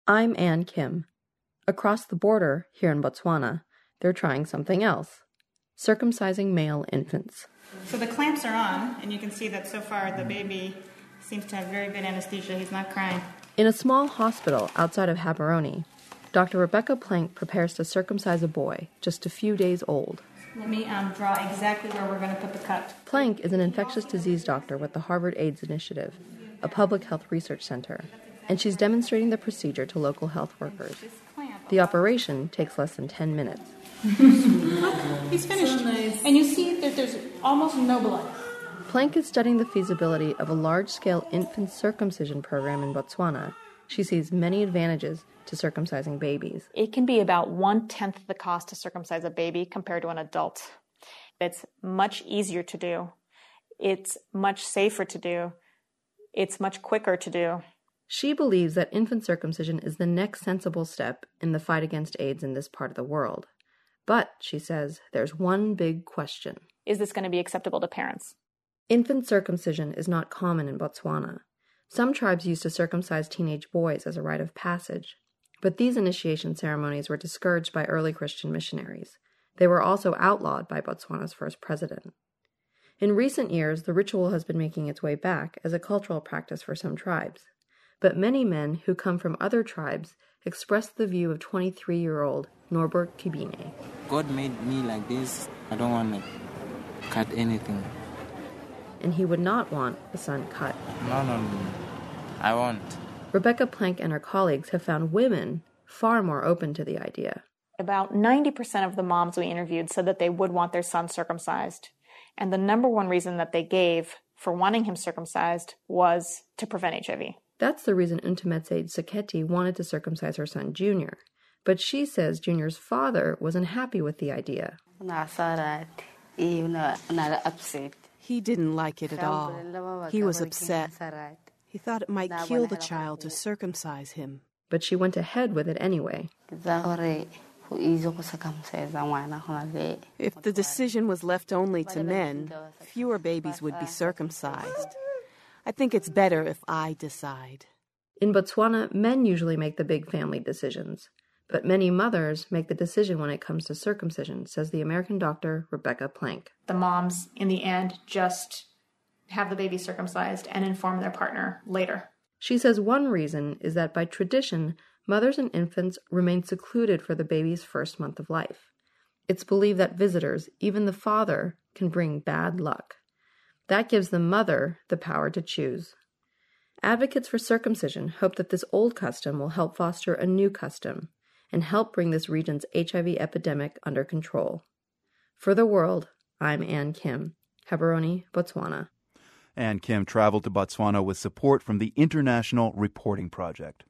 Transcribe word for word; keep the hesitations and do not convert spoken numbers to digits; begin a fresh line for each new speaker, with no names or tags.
I'm Ann Kim. Across the border, here in Botswana, they're trying something else. Circumcising male infants.
So the clamps are on, and you can see that so far the baby seems to have very good anesthesia. He's not crying.
In a small hospital outside of Gaborone, Doctor Rebecca Plank prepares to circumcise a boy just a few days old.
Let me um, draw exactly where we're going to put the cut.
Plank is an infectious disease doctor with the Harvard AIDS Initiative, a public health research center, and she's demonstrating the procedure to local health workers. The operation takes less than ten minutes.
He's finished. So nice. And you see that there's almost no blood.
Plank is studying the feasibility of a large-scale infant circumcision program in Botswana. She sees many advantages to circumcising babies.
It can be about one-tenth the cost to circumcise a baby compared to an adult. It's much easier to do. It's much safer to do. It's much quicker to do.
She believes that infant circumcision is the next sensible step in the fight against AIDS in this part of the world. But, she says, there's one big question.
Is this going to be acceptable to parents?
Infant circumcision is not common in Botswana. Some tribes used to circumcise teenage boys as a rite of passage, but these initiation ceremonies were discouraged by early Christian missionaries. They were also outlawed by Botswana's first president. In recent years, the ritual has been making its way back as a cultural practice for some tribes. But many men who come from other tribes express the view of twenty-three-year-old Norbert Kibine.
God made me like this. I don't want to cut anything.
And he would not want the son cut.
No, no, no. I won't.
Rebecca Plank and her colleagues have found women far more open to the idea.
About ninety percent of the moms we interviewed said that they would want their son circumcised. And the number one reason that they gave for wanting him circumcised was to prevent H I V.
That's the reason Ntumetse Seketi wanted to circumcise her son Junior. But she says Junior's father wasn't happy with the idea.
He didn't like it at all. He was upset. He thought it might kill the child to circumcise him.
But she went ahead with it anyway.
If the decision was left only to men, fewer babies would be circumcised. I think it's better if I decide.
In Botswana, men usually make the big family decisions. But many mothers make the decision when it comes to circumcision, says the American doctor Rebecca Plank.
The moms, in the end, just have the baby circumcised and inform their partner later.
She says one reason is that by tradition, mothers and infants remain secluded for the baby's first month of life. It's believed that visitors, even the father, can bring bad luck. That gives the mother the power to choose. Advocates for circumcision hope that this old custom will help foster a new custom and help bring this region's H I V epidemic under control. For the World, I'm Ann Kim, Gaborone, Botswana.
Ann Kim traveled to Botswana with support from the International Reporting Project.